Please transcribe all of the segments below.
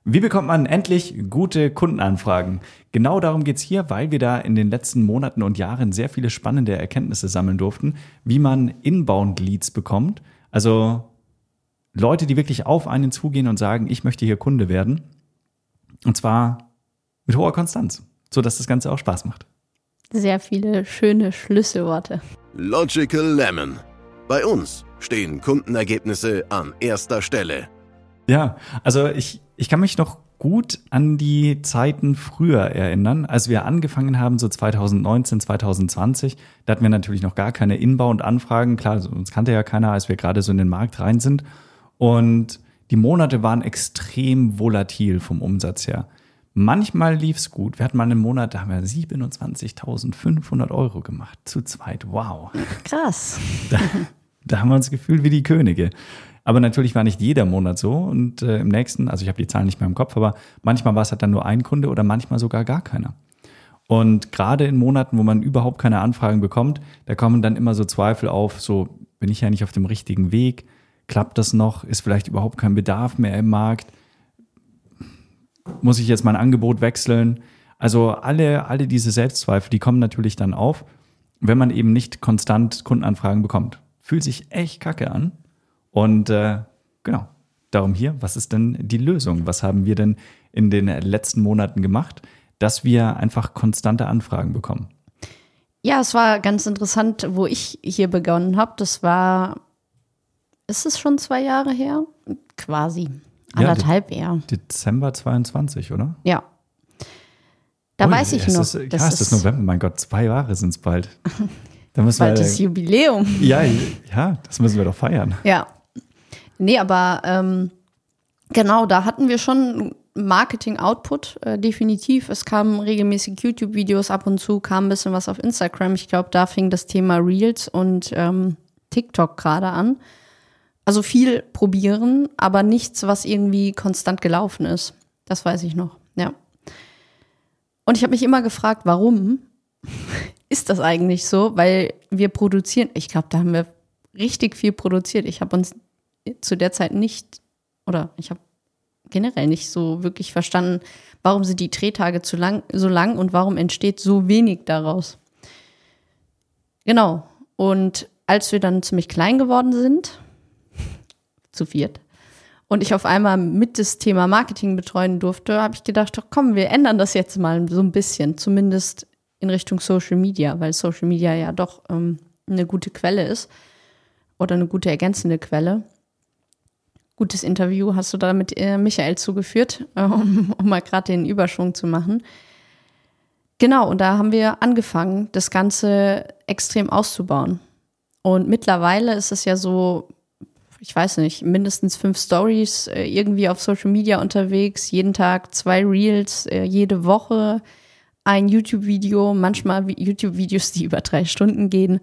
Wie bekommt man endlich gute Kundenanfragen? Genau darum geht's hier, weil wir da in den letzten Monaten und Jahren sehr viele spannende Erkenntnisse sammeln durften, wie man Inbound-Leads bekommt. Also Leute, die wirklich auf einen zugehen und sagen, ich möchte hier Kunde werden. Und zwar mit hoher Konstanz, sodass das Ganze auch Spaß macht. Sehr viele schöne Schlüsselworte. Logical Lemon. Bei uns stehen Kundenergebnisse an erster Stelle. Ja, also ich kann mich noch gut an die Zeiten früher erinnern, als wir angefangen haben, so 2019, 2020. Da hatten wir natürlich noch gar keine Inbound-Anfragen. Klar, also uns kannte ja keiner, als wir gerade so in den Markt rein sind. Und die Monate waren extrem volatil vom Umsatz her. Manchmal lief's gut. Wir hatten mal einen Monat, da haben wir 27.500 € gemacht. Zu zweit. Wow. Krass. Da haben wir uns gefühlt wie die Könige. Aber natürlich war nicht jeder Monat so. Und im nächsten, also ich habe die Zahlen nicht mehr im Kopf, aber manchmal war es halt dann nur ein Kunde oder manchmal sogar gar keiner. Und gerade in Monaten, wo man überhaupt keine Anfragen bekommt, da kommen dann immer so Zweifel auf, so bin ich ja nicht auf dem richtigen Weg? Klappt das noch? Ist vielleicht überhaupt kein Bedarf mehr im Markt? Muss ich jetzt mein Angebot wechseln? Also alle diese Selbstzweifel, die kommen natürlich dann auf, wenn man eben nicht konstant Kundenanfragen bekommt. Fühlt sich echt kacke an. Und genau, darum hier, was ist denn die Lösung? Was haben wir denn in den letzten Monaten gemacht, dass wir einfach konstante Anfragen bekommen? Ja, es war ganz interessant, wo ich hier begonnen habe. Das war, ist es schon 2 Jahre her? Quasi. Anderthalb eher. Dezember 22, oder? Ja. Da weiß ich noch. Es ist November, mein Gott, 2 Jahre sind es bald. Da müssen bald das Jubiläum. Ja, das müssen wir doch feiern. Ja. Nee, aber genau, da hatten wir schon Marketing-Output, definitiv. Es kamen regelmäßig YouTube-Videos ab und zu, kam ein bisschen was auf Instagram. Ich glaube, da fing das Thema Reels und TikTok gerade an. Also viel probieren, aber nichts, was irgendwie konstant gelaufen ist. Das weiß ich noch, ja. Und ich habe mich immer gefragt, warum ist das eigentlich so? Weil wir produzieren, ich glaube, da haben wir richtig viel produziert. Ich habe uns zu der Zeit nicht, oder ich habe generell nicht so wirklich verstanden, warum sind die Drehtage so lang und warum entsteht so wenig daraus. Genau. Und als wir dann ziemlich klein geworden sind, zu viert, und ich auf einmal mit das Thema Marketing betreuen durfte, habe ich gedacht, doch komm, wir ändern das jetzt mal so ein bisschen, zumindest in Richtung Social Media, weil Social Media ja doch eine gute Quelle ist oder eine gute ergänzende Quelle. Gutes Interview hast du da mit Michael zugeführt, um mal gerade den Überschwung zu machen. Genau, und da haben wir angefangen, das Ganze extrem auszubauen. Und mittlerweile ist es ja so, ich weiß nicht, mindestens 5 Stories irgendwie auf Social Media unterwegs, jeden Tag 2 Reels, jede Woche ein YouTube-Video, manchmal YouTube-Videos, die über 3 Stunden gehen.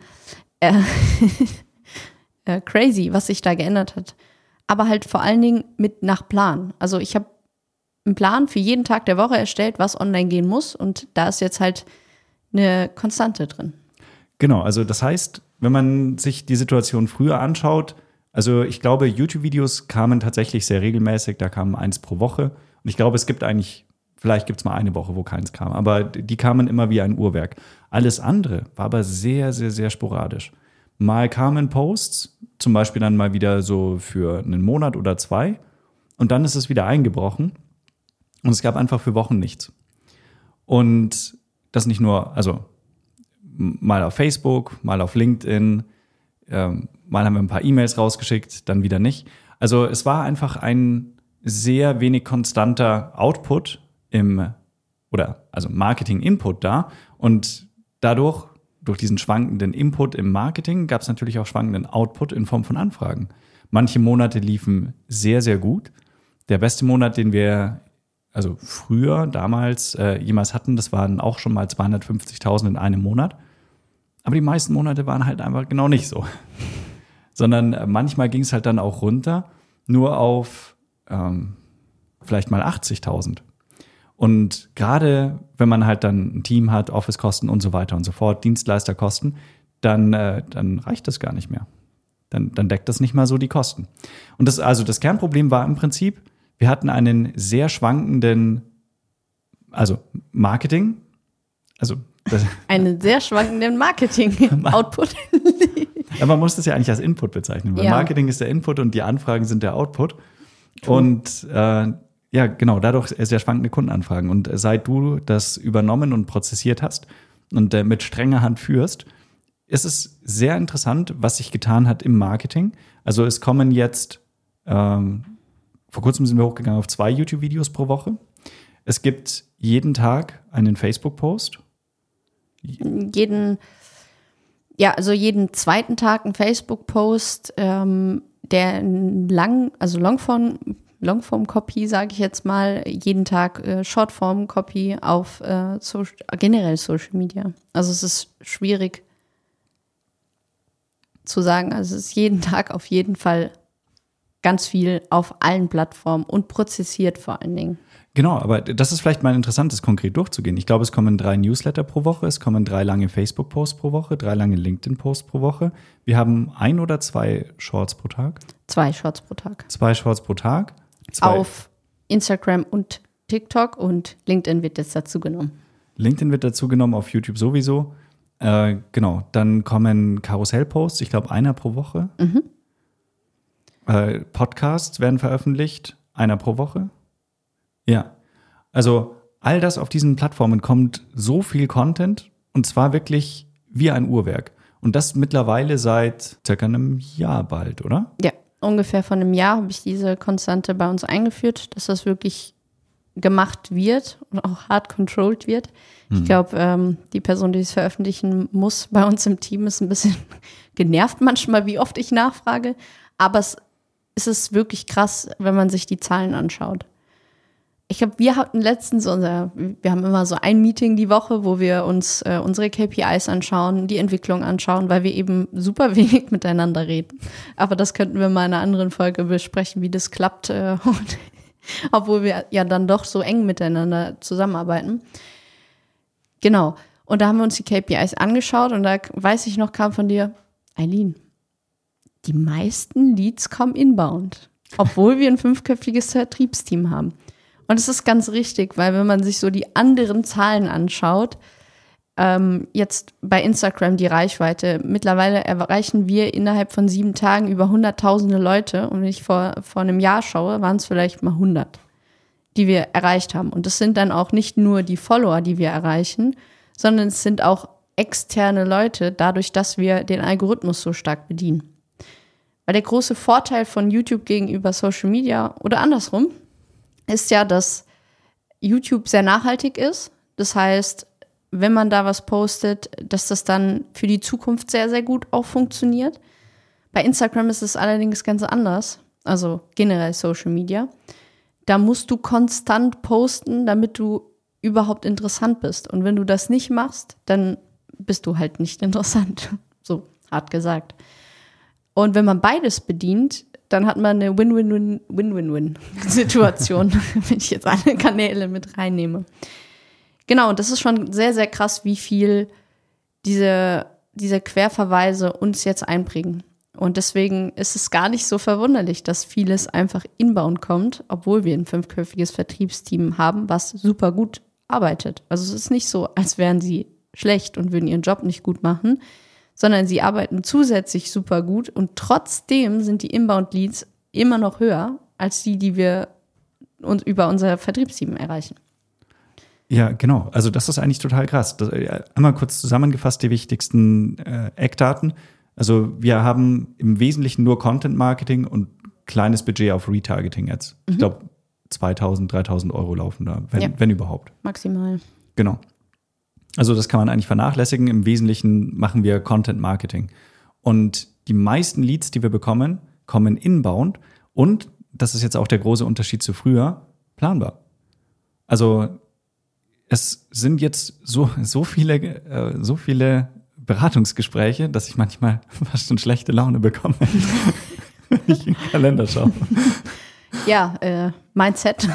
Crazy, was sich da geändert hat. Aber halt vor allen Dingen mit nach Plan. Also ich habe einen Plan für jeden Tag der Woche erstellt, was online gehen muss. Und da ist jetzt halt eine Konstante drin. Genau, also das heißt, wenn man sich die Situation früher anschaut, also ich glaube, YouTube-Videos kamen tatsächlich sehr regelmäßig, da kamen 1 pro Woche. Und ich glaube, es gibt eigentlich, vielleicht gibt es mal eine Woche, wo keins kam, aber die kamen immer wie ein Uhrwerk. Alles andere war aber sehr, sehr, sehr sporadisch. Mal kamen Posts, zum Beispiel dann mal wieder so für einen Monat oder 2 und dann ist es wieder eingebrochen und es gab einfach für Wochen nichts. Und das nicht nur, also mal auf Facebook, mal auf LinkedIn, mal haben wir ein paar E-Mails rausgeschickt, dann wieder nicht. Also es war einfach ein sehr wenig konstanter Output also Marketing-Input da. Und dadurch, durch diesen schwankenden Input im Marketing, gab es natürlich auch schwankenden Output in Form von Anfragen. Manche Monate liefen sehr, sehr gut. Der beste Monat, den wir also früher, damals jemals hatten, das waren auch schon mal 250.000 in einem Monat. Aber die meisten Monate waren halt einfach genau nicht so. Sondern manchmal ging es halt dann auch runter, nur auf vielleicht mal 80.000. Und gerade wenn man halt dann ein Team hat, Office-Kosten und so weiter und so fort, Dienstleisterkosten, dann reicht das gar nicht mehr. Dann deckt das nicht mal so die Kosten. Und das Kernproblem war im Prinzip, Wir hatten einen sehr schwankenden, also Marketing, einen sehr schwankenden Marketing-Output. Ja, man muss das ja eigentlich als Input bezeichnen, weil Marketing ist der Input und die Anfragen sind der Output. Und genau, dadurch sehr schwankende Kundenanfragen. Und seit du das übernommen und prozessiert hast und mit strenger Hand führst, ist es sehr interessant, was sich getan hat im Marketing. Also es kommen jetzt, vor kurzem sind wir hochgegangen auf 2 YouTube-Videos pro Woche. Es gibt jeden Tag einen Facebook-Post. Jeden zweiten Tag einen Facebook-Post, der Longform-Copy, sage ich jetzt mal, jeden Tag Shortform-Copy auf generell Social Media. Also es ist schwierig zu sagen, also es ist jeden Tag auf jeden Fall ganz viel auf allen Plattformen und prozessiert vor allen Dingen. Genau, aber das ist vielleicht mal interessant, das konkret durchzugehen. Ich glaube, es kommen 3 Newsletter pro Woche, es kommen 3 lange Facebook-Posts pro Woche, 3 lange LinkedIn-Posts pro Woche. Wir haben 1 oder 2 Shorts pro Tag? 2 Shorts pro Tag. 2 Shorts pro Tag. Auf Instagram und TikTok und LinkedIn wird jetzt dazu genommen. LinkedIn wird dazu genommen, auf YouTube sowieso. Genau, dann kommen Karussell-Posts, ich glaube 1 pro Woche. Mhm. Podcasts werden veröffentlicht, 1 pro Woche. Ja, also all das auf diesen Plattformen kommt so viel Content und zwar wirklich wie ein Uhrwerk. Und das mittlerweile seit circa einem Jahr bald, oder? Ja, ungefähr von einem Jahr habe ich diese Konstante bei uns eingeführt, dass das wirklich gemacht wird und auch hart controlled wird. Ich glaube, die Person, die es veröffentlichen muss bei uns im Team, ist ein bisschen genervt manchmal, wie oft ich nachfrage. Aber es ist wirklich krass, wenn man sich die Zahlen anschaut. Ich glaube, wir hatten letztens wir haben immer so ein Meeting die Woche, wo wir uns unsere KPIs anschauen, die Entwicklung anschauen, weil wir eben super wenig miteinander reden. Aber das könnten wir mal in einer anderen Folge besprechen, wie das klappt, obwohl wir ja dann doch so eng miteinander zusammenarbeiten. Genau. Und da haben wir uns die KPIs angeschaut und da weiß ich noch, kam von dir, Eileen, die meisten Leads kommen inbound, obwohl wir ein 5-köpfiges Vertriebsteam haben. Und es ist ganz richtig, weil wenn man sich so die anderen Zahlen anschaut, jetzt bei Instagram die Reichweite, mittlerweile erreichen wir innerhalb von 7 Tagen über 100.000 Leute. Und wenn ich vor einem Jahr schaue, waren es vielleicht mal 100, die wir erreicht haben. Und das sind dann auch nicht nur die Follower, die wir erreichen, sondern es sind auch externe Leute, dadurch, dass wir den Algorithmus so stark bedienen. Weil der große Vorteil von YouTube gegenüber Social Media oder andersrum ist ja, dass YouTube sehr nachhaltig ist. Das heißt, wenn man da was postet, dass das dann für die Zukunft sehr, sehr gut auch funktioniert. Bei Instagram ist es allerdings ganz anders, also generell Social Media. Da musst du konstant posten, damit du überhaupt interessant bist. Und wenn du das nicht machst, dann bist du halt nicht interessant, so hart gesagt. Und wenn man beides bedient, dann hat man eine Win-Win-Win-Win-Win-Situation, wenn ich jetzt alle Kanäle mit reinnehme. Genau, und das ist schon sehr, sehr krass, wie viel diese Querverweise uns jetzt einbringen. Und deswegen ist es gar nicht so verwunderlich, dass vieles einfach inbound kommt, obwohl wir ein 5-köpfiges Vertriebsteam haben, was super gut arbeitet. Also es ist nicht so, als wären sie schlecht und würden ihren Job nicht gut machen, sondern sie arbeiten zusätzlich super gut und trotzdem sind die Inbound-Leads immer noch höher als die wir uns über unser Vertriebsteam erreichen. Ja, genau. Also das ist eigentlich total krass. Einmal kurz zusammengefasst die wichtigsten Eckdaten. Also wir haben im Wesentlichen nur Content-Marketing und kleines Budget auf Retargeting jetzt. Ich glaube 2.000, 3.000 Euro laufen da, wenn überhaupt. Maximal. Genau. Also das kann man eigentlich vernachlässigen. Im Wesentlichen machen wir Content-Marketing. Und die meisten Leads, die wir bekommen, kommen inbound. Und, das ist jetzt auch der große Unterschied zu früher, planbar. Also es sind jetzt so viele Beratungsgespräche, dass ich manchmal fast schon schlechte Laune bekomme, wenn ich in den Kalender schaue. Ja, Mindset.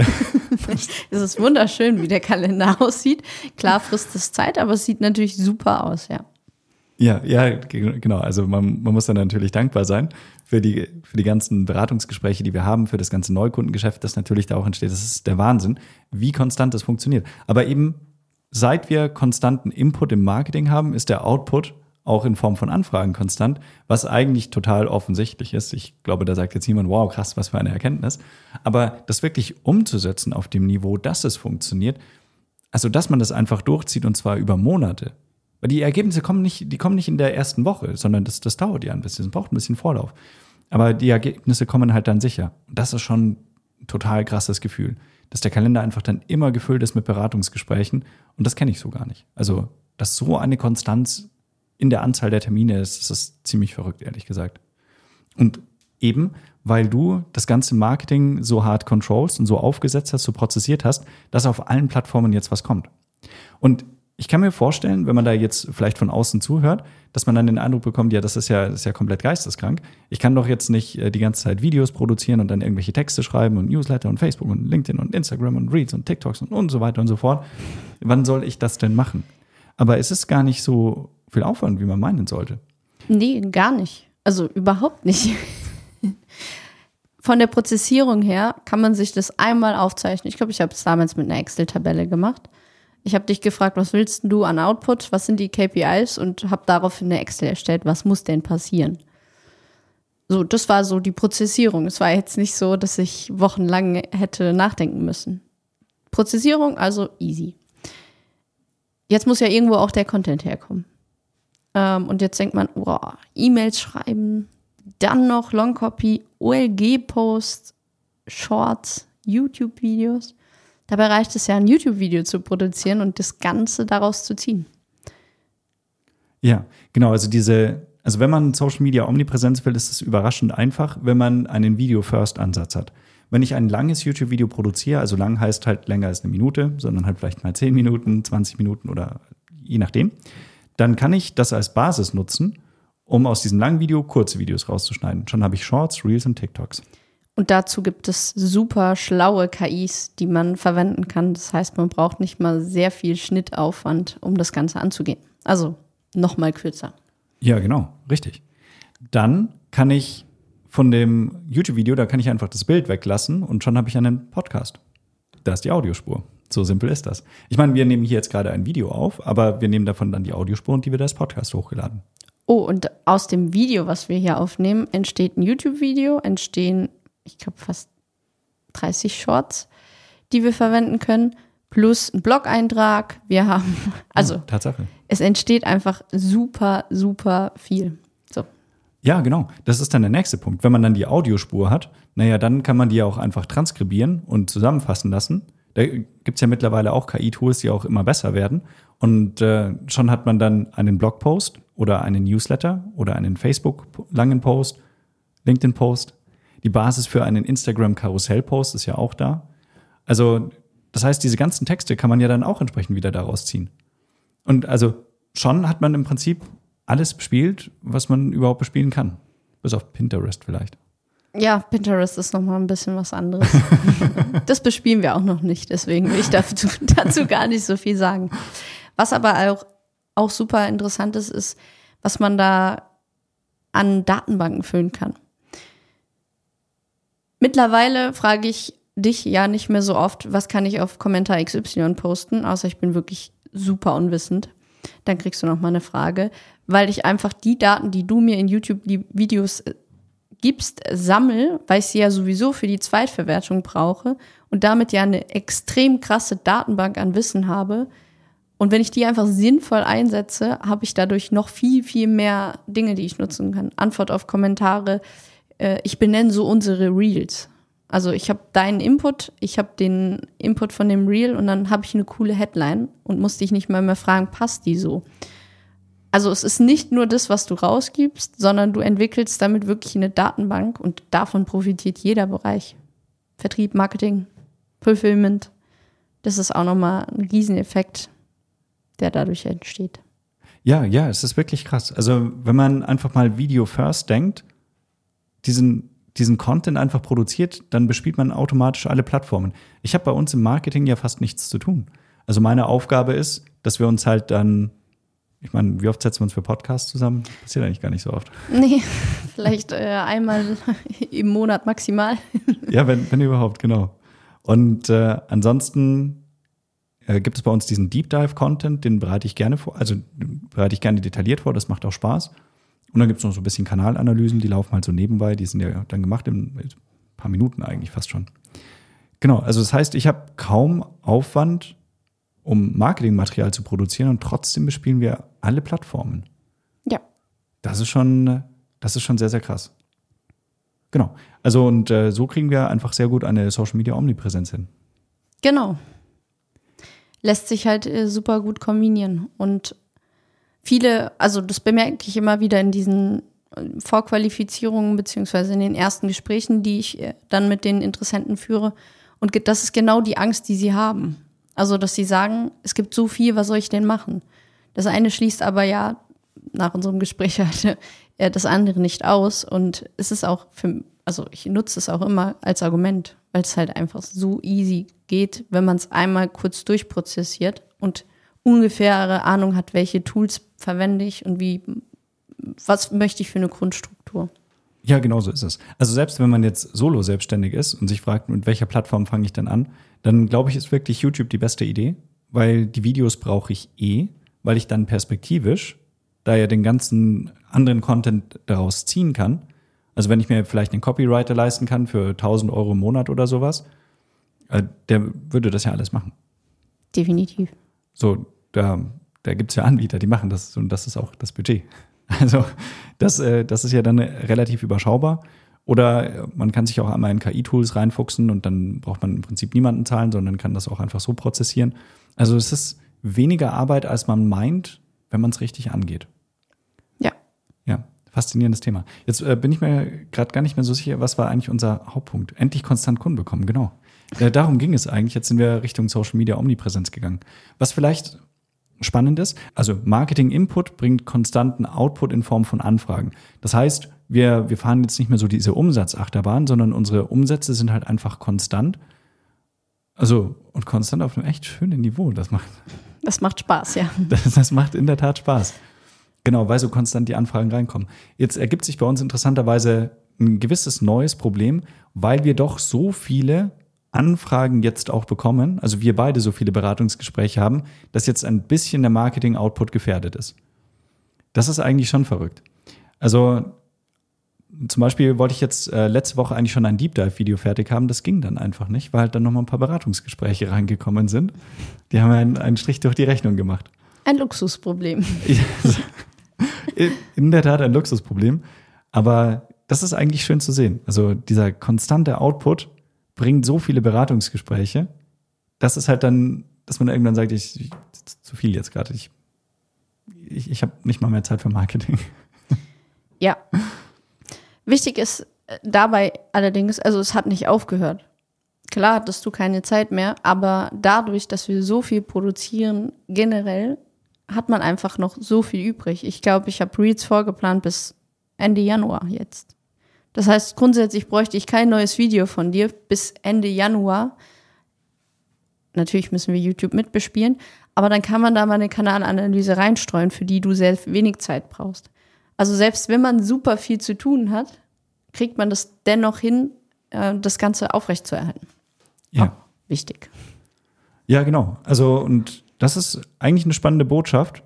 Es ist wunderschön, wie der Kalender aussieht. Klar frisst es Zeit, aber es sieht natürlich super aus, ja. Ja, genau. Also man muss dann natürlich dankbar sein. für die ganzen Beratungsgespräche, die wir haben, für das ganze Neukundengeschäft, das natürlich da auch entsteht. Das ist der Wahnsinn, wie konstant das funktioniert. Aber eben, seit wir konstanten Input im Marketing haben, ist der Output auch in Form von Anfragen konstant, was eigentlich total offensichtlich ist. Ich glaube, da sagt jetzt niemand, wow, krass, was für eine Erkenntnis. Aber das wirklich umzusetzen auf dem Niveau, dass es funktioniert, also dass man das einfach durchzieht und zwar über Monate. Weil die Ergebnisse kommen nicht in der ersten Woche, sondern das dauert ja ein bisschen, es braucht ein bisschen Vorlauf. Aber die Ergebnisse kommen halt dann sicher. Und das ist schon ein total krasses Gefühl, dass der Kalender einfach dann immer gefüllt ist mit Beratungsgesprächen. Und das kenne ich so gar nicht. Also, dass so eine Konstanz in der Anzahl der Termine ist, das ist ziemlich verrückt, ehrlich gesagt. Und eben, weil du das ganze Marketing so hart controllst und so aufgesetzt hast, so prozessiert hast, dass auf allen Plattformen jetzt was kommt. Und ich kann mir vorstellen, wenn man da jetzt vielleicht von außen zuhört, dass man dann den Eindruck bekommt, ja, das ist ja komplett geisteskrank. Ich kann doch jetzt nicht die ganze Zeit Videos produzieren und dann irgendwelche Texte schreiben und Newsletter und Facebook und LinkedIn und Instagram und Reels und TikToks und so weiter und so fort. Wann soll ich das denn machen? Aber es ist gar nicht so viel Aufwand, wie man meinen sollte. Nee, gar nicht. Also überhaupt nicht. Von der Prozessierung her kann man sich das einmal aufzeichnen. Ich glaube, ich habe es damals mit einer Excel-Tabelle gemacht. Ich habe dich gefragt, was willst du an Output, was sind die KPIs und habe daraufhin eine Excel erstellt, was muss denn passieren. So, das war so die Prozessierung. Es war jetzt nicht so, dass ich wochenlang hätte nachdenken müssen. Prozessierung, also easy. Jetzt muss ja irgendwo auch der Content herkommen. Und jetzt denkt man, E-Mails schreiben, dann noch Longcopy, OLG-Posts, Shorts, YouTube-Videos. Dabei reicht es ja, ein YouTube-Video zu produzieren und das Ganze daraus zu ziehen. Ja, genau. Also wenn man Social Media Omnipräsenz will, ist es überraschend einfach, wenn man einen Video-First-Ansatz hat. Wenn ich ein langes YouTube-Video produziere, also lang heißt halt länger als eine Minute, sondern halt vielleicht mal 10 Minuten, 20 Minuten oder je nachdem, dann kann ich das als Basis nutzen, um aus diesem langen Video kurze Videos rauszuschneiden. Schon habe ich Shorts, Reels und TikToks. Und dazu gibt es super schlaue KIs, die man verwenden kann. Das heißt, man braucht nicht mal sehr viel Schnittaufwand, um das Ganze anzugehen. Also noch mal kürzer. Ja, genau, richtig. Dann kann ich von dem YouTube-Video, da kann ich einfach das Bild weglassen und schon habe ich einen Podcast. Da ist die Audiospur. So simpel ist das. Ich meine, wir nehmen hier jetzt gerade ein Video auf, aber wir nehmen davon dann die Audiospur und die wird als Podcast hochgeladen. Oh, und aus dem Video, was wir hier aufnehmen, entsteht ein YouTube-Video, entstehen, ich glaube, fast 30 Shorts, die wir verwenden können, plus ein Blog-Eintrag. Wir haben, also Tatsache. Es entsteht einfach super, super viel. So. Ja, genau. Das ist dann der nächste Punkt. Wenn man dann die Audiospur hat, dann kann man die auch einfach transkribieren und zusammenfassen lassen. Da gibt es ja mittlerweile auch KI-Tools, die auch immer besser werden. Und schon hat man dann einen Blogpost oder einen Newsletter oder einen Facebook-langen Post, LinkedIn-Post. Die Basis für einen Instagram-Karussell-Post ist ja auch da. Also das heißt, diese ganzen Texte kann man ja dann auch entsprechend wieder daraus ziehen. Und also schon hat man im Prinzip alles bespielt, was man überhaupt bespielen kann. Bis auf Pinterest vielleicht. Ja, Pinterest ist nochmal ein bisschen was anderes. Das bespielen wir auch noch nicht, deswegen will ich dazu gar nicht so viel sagen. Was aber auch super interessant ist, was man da an Datenbanken füllen kann. Mittlerweile frage ich dich ja nicht mehr so oft, was kann ich auf Kommentar XY posten, außer ich bin wirklich super unwissend. Dann kriegst du nochmal eine Frage, weil ich einfach die Daten, die du mir in YouTube-Videos gibst, sammle, weil ich sie ja sowieso für die Zweitverwertung brauche und damit ja eine extrem krasse Datenbank an Wissen habe. Und wenn ich die einfach sinnvoll einsetze, habe ich dadurch noch viel, viel mehr Dinge, die ich nutzen kann. Antwort auf Kommentare. Ich benenne so unsere Reels. Also ich habe deinen Input, ich habe den Input von dem Reel und dann habe ich eine coole Headline und muss dich nicht mehr fragen, passt die so? Also es ist nicht nur das, was du rausgibst, sondern du entwickelst damit wirklich eine Datenbank und davon profitiert jeder Bereich. Vertrieb, Marketing, Fulfillment. Das ist auch nochmal ein Rieseneffekt, der dadurch entsteht. Ja, es ist wirklich krass. Also wenn man einfach mal Video First denkt, diesen Content einfach produziert, dann bespielt man automatisch alle Plattformen. Ich habe bei uns im Marketing ja fast nichts zu tun. Also meine Aufgabe ist, dass wir uns halt dann Ich meine, wie oft setzen wir uns für Podcasts zusammen? Passiert eigentlich gar nicht so oft. Nee, vielleicht einmal im Monat maximal. Ja, wenn überhaupt, genau. Und ansonsten gibt es bei uns diesen Deep Dive Content, den bereite ich gerne vor, also bereite ich gerne detailliert vor, das macht auch Spaß. Und dann gibt es noch so ein bisschen Kanalanalysen, die laufen halt so nebenbei, die sind ja dann gemacht in ein paar Minuten eigentlich fast schon. Genau, also das heißt, ich habe kaum Aufwand, um Marketingmaterial zu produzieren und trotzdem bespielen wir alle Plattformen. Ja. Das ist schon sehr, sehr krass. Genau. Also und so kriegen wir einfach sehr gut eine Social Media Omnipräsenz hin. Genau. Lässt sich halt super gut kombinieren. Und viele, also das bemerke ich immer wieder in diesen Vorqualifizierungen beziehungsweise in den ersten Gesprächen, die ich dann mit den Interessenten führe. Und das ist genau die Angst, die sie haben. Also, dass sie sagen, es gibt so viel, was soll ich denn machen? Das eine schließt aber ja nach unserem Gespräch halt das andere nicht aus. Und es ist auch also ich nutze es auch immer als Argument, weil es halt einfach so easy geht, wenn man es einmal kurz durchprozessiert und ungefähre Ahnung hat, welche Tools verwende ich und was möchte ich für eine Grundstruktur. Ja, genau so ist es. Also selbst wenn man jetzt solo selbstständig ist und sich fragt, mit welcher Plattform fange ich denn an, dann glaube ich, ist wirklich YouTube die beste Idee, weil die Videos brauche ich weil ich dann perspektivisch, da ja den ganzen anderen Content daraus ziehen kann, also wenn ich mir vielleicht einen Copywriter leisten kann für 1.000 Euro im Monat oder sowas, der würde das ja alles machen. Definitiv. So, da gibt es ja Anbieter, die machen das und das ist auch das Budget. Also das ist ja dann relativ überschaubar. Oder man kann sich auch einmal in KI-Tools reinfuchsen und dann braucht man im Prinzip niemanden zahlen, sondern kann das auch einfach so prozessieren. Also es ist weniger Arbeit, als man meint, wenn man es richtig angeht. Ja. Ja, faszinierendes Thema. Jetzt bin ich mir gerade gar nicht mehr so sicher, was war eigentlich unser Hauptpunkt? Endlich konstant Kunden bekommen, genau. Darum ging es eigentlich. Jetzt sind wir Richtung Social Media Omnipräsenz gegangen. Was vielleicht spannend ist, also Marketing-Input bringt konstanten Output in Form von Anfragen. Das heißt, wir fahren jetzt nicht mehr so diese Umsatzachterbahn, sondern unsere Umsätze sind halt einfach konstant. Also, und konstant auf einem echt schönen Niveau. Das macht Spaß, ja. Das macht in der Tat Spaß. Genau, weil so konstant die Anfragen reinkommen. Jetzt ergibt sich bei uns interessanterweise ein gewisses neues Problem, weil wir doch so viele Anfragen jetzt auch bekommen, also wir beide so viele Beratungsgespräche haben, dass jetzt ein bisschen der Marketing-Output gefährdet ist. Das ist eigentlich schon verrückt. Also zum Beispiel wollte ich jetzt letzte Woche eigentlich schon ein Deep Dive-Video fertig haben, das ging dann einfach nicht, weil halt dann nochmal ein paar Beratungsgespräche reingekommen sind. Die haben einen Strich durch die Rechnung gemacht. Ein Luxusproblem. In der Tat ein Luxusproblem, aber das ist eigentlich schön zu sehen. Also dieser konstante Output bringt so viele Beratungsgespräche, das ist halt dann, dass man irgendwann sagt, ich zu viel jetzt gerade. Ich habe nicht mal mehr Zeit für Marketing. Ja. Wichtig ist dabei allerdings, also es hat nicht aufgehört. Klar hattest du keine Zeit mehr, aber dadurch, dass wir so viel produzieren, generell, hat man einfach noch so viel übrig. Ich glaube, ich habe Reels vorgeplant bis Ende Januar jetzt. Das heißt, grundsätzlich bräuchte ich kein neues Video von dir bis Ende Januar. Natürlich müssen wir YouTube mitbespielen, aber dann kann man da mal eine Kanalanalyse reinstreuen, für die du sehr wenig Zeit brauchst. Also selbst wenn man super viel zu tun hat, kriegt man das dennoch hin, das Ganze aufrechtzuerhalten. Ja. Auch wichtig. Ja, genau. Also und das ist eigentlich eine spannende Botschaft.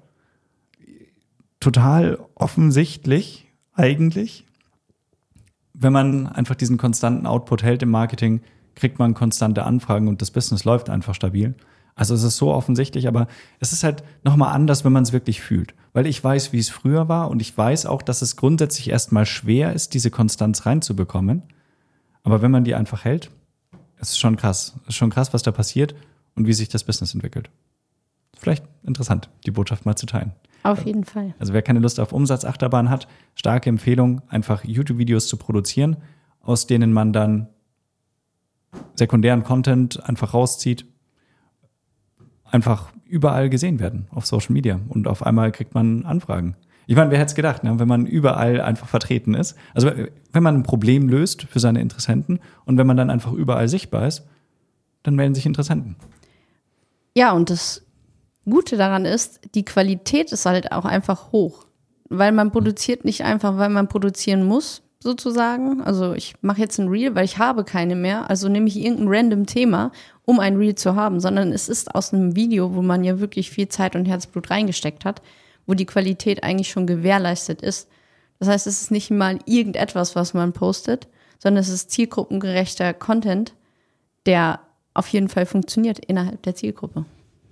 Total offensichtlich eigentlich. Wenn man einfach diesen konstanten Output hält im Marketing, kriegt man konstante Anfragen und das Business läuft einfach stabil. Also es ist so offensichtlich, aber es ist halt nochmal anders, wenn man es wirklich fühlt. Weil ich weiß, wie es früher war und ich weiß auch, dass es grundsätzlich erstmal schwer ist, diese Konstanz reinzubekommen. Aber wenn man die einfach hält, ist es schon krass. Es ist schon krass, was da passiert und wie sich das Business entwickelt. Vielleicht interessant, die Botschaft mal zu teilen. Auf jeden Fall. Also wer keine Lust auf Umsatzachterbahn hat, starke Empfehlung, einfach YouTube-Videos zu produzieren, aus denen man dann sekundären Content einfach rauszieht, einfach überall gesehen werden auf Social Media und auf einmal kriegt man Anfragen. Ich meine, wer hätte es gedacht, ne? Wenn man überall einfach vertreten ist, also wenn man ein Problem löst für seine Interessenten und wenn man dann einfach überall sichtbar ist, dann melden sich Interessenten. Ja, und das Gute daran ist, die Qualität ist halt auch einfach hoch. Weil man produziert nicht einfach, weil man produzieren muss, sozusagen. Also ich mache jetzt ein Reel, weil ich habe keine mehr. Also nehme ich irgendein random Thema, um ein Reel zu haben. Sondern es ist aus einem Video, wo man ja wirklich viel Zeit und Herzblut reingesteckt hat, wo die Qualität eigentlich schon gewährleistet ist. Das heißt, es ist nicht mal irgendetwas, was man postet, sondern es ist zielgruppengerechter Content, der auf jeden Fall funktioniert innerhalb der Zielgruppe.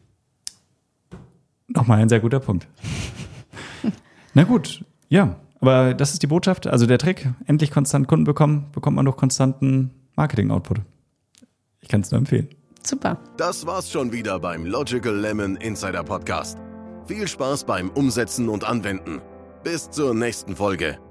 Nochmal ein sehr guter Punkt. Na gut, ja, aber das ist die Botschaft, also der Trick, endlich konstant Kunden bekommt man durch konstanten Marketing-Output. Ich kann es nur empfehlen. Super. Das war's schon wieder beim Logical Lemon Insider Podcast. Viel Spaß beim Umsetzen und Anwenden. Bis zur nächsten Folge.